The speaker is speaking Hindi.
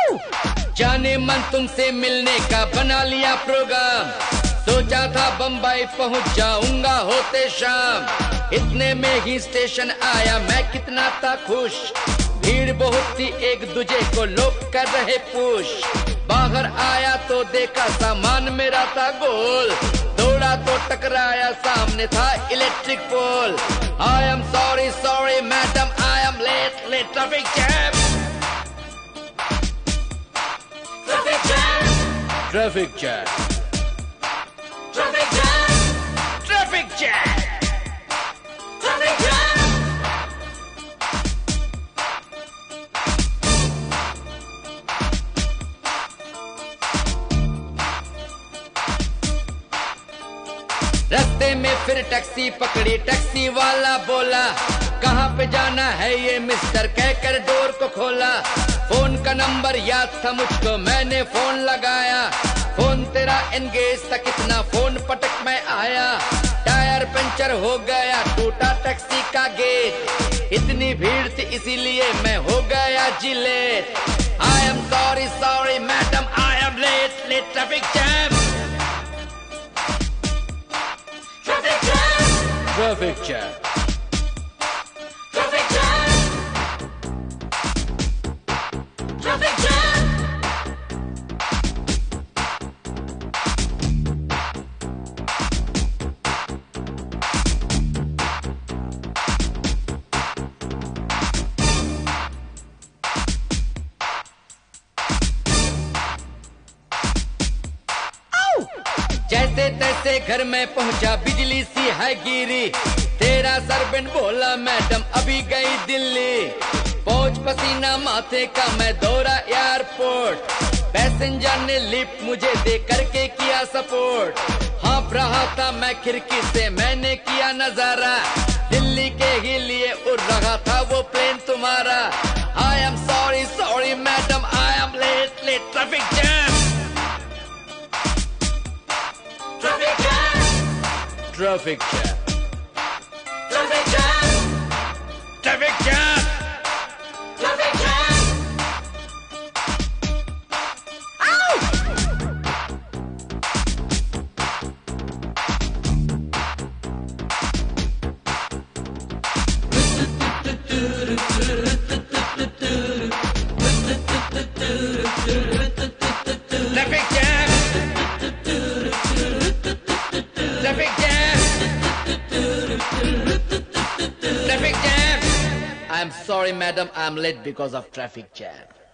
जाने मन तुमसे मिलने का बना लिया प्रोग्राम, सोचा था बम्बई पहुंच जाऊंगा होते शाम। इतने में ही स्टेशन आया मैं कितना था खुश, भीड़ बहुत थी एक दूजे को लोग कर रहे पुश। बाहर आया तो देखा सामान मेरा था गोल, दौड़ा तो टकराया सामने था electric pole. I am sorry sorry madam I am late late traffic jam traffic jam traffic jam traffic jam traffic jam traffic jam. रास्ते में फिर टैक्सी पकड़ी, टैक्सी वाला बोला कहाँ पे जाना है ये मिस्टर, कहकर डोर को खोला। फोन का नंबर याद था मुझको, मैंने फोन लगाया। फोन तेरा एंगेज था, कितना फोन पटक में आया। टायर पंचर हो गया, टूटा टैक्सी का गेट। इतनी भीड़ थी इसीलिए मैं हो गया जी late. I am sorry sorry madam I am late late traffic jam traffic jam traffic jam traffic jam. जैसे तैसे घर में पहुंचा, बिजली सी है गिरी। तेरा सर्वेंट बोला मैडम अभी गई दिल्ली। पहुंच पसीना माथे का मैं दौड़ा एयरपोर्ट। पैसेंजर ने लिफ्ट मुझे दे करके किया सपोर्ट। हाँफ रहा था मैं खिड़की से, मैंने किया नजारा। दिल्ली के ही लिए उड़ रहा था वो प्लेन तुम्हारा। I am sorry sorry madam I am late late traffic jam traffic jam traffic jam traffic jam traffic jam traffic jam. Traffic jam traffic jam. I'm sorry madam, I'm late because of traffic jam.